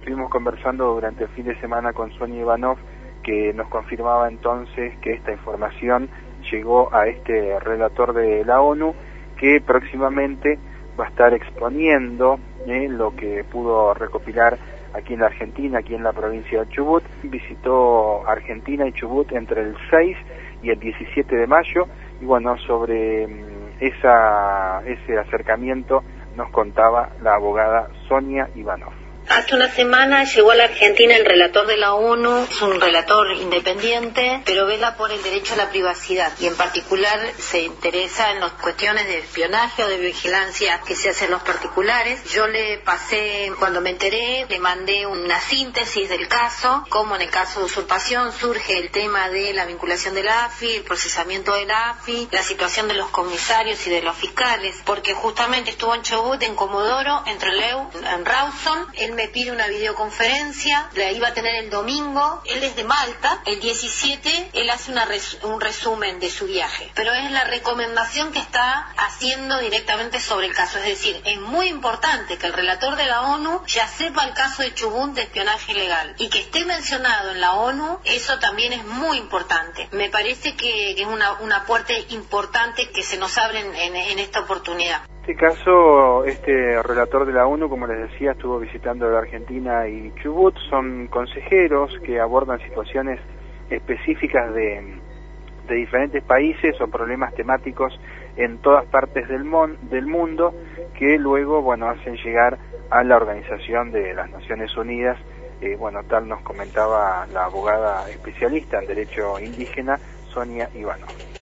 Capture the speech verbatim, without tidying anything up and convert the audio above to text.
Estuvimos conversando durante el fin de semana con Sonia Ivanov, que nos confirmaba entonces que esta información llegó a este relator de la ONU, que próximamente va a estar exponiendo eh, lo que pudo recopilar aquí en la Argentina, aquí en la provincia de Chubut. Visitó Argentina y Chubut entre el seis y el diecisiete de mayo, y bueno, sobre esa, ese acercamiento nos contaba la abogada Sonia Ivanov. Hace una semana llegó a la Argentina el relator de la ONU, es un relator independiente, pero vela por el derecho a la privacidad y en particular se interesa en las cuestiones de espionaje o de vigilancia que se hacen los particulares. Yo le pasé, cuando me enteré, le mandé una síntesis del caso, como en el caso de usurpación surge el tema de la vinculación de la A F I, el procesamiento de la A F I, la situación de los comisarios y de los fiscales, porque justamente estuvo en Chubut, en Comodoro, en Trelew, en Rawson. Él me pide una videoconferencia, la iba a tener el domingo, él es de Malta, el diecisiete él hace una res, un resumen de su viaje, pero es la recomendación que está haciendo directamente sobre el caso, es decir, es muy importante que el relator de la ONU ya sepa el caso de Chubut de espionaje ilegal y que esté mencionado en la ONU, eso también es muy importante. Me parece que, que es una, una puerta importante que se nos abre en, en, en esta oportunidad. En este caso, este relator de la ONU, como les decía, estuvo visitando la Argentina y Chubut. Son consejeros que abordan situaciones específicas de, de diferentes países o problemas temáticos en todas partes del, mon, del mundo, que luego, bueno, hacen llegar a la Organización de las Naciones Unidas. Eh, bueno, tal nos comentaba la abogada especialista en derecho indígena, Sonia Ivanov.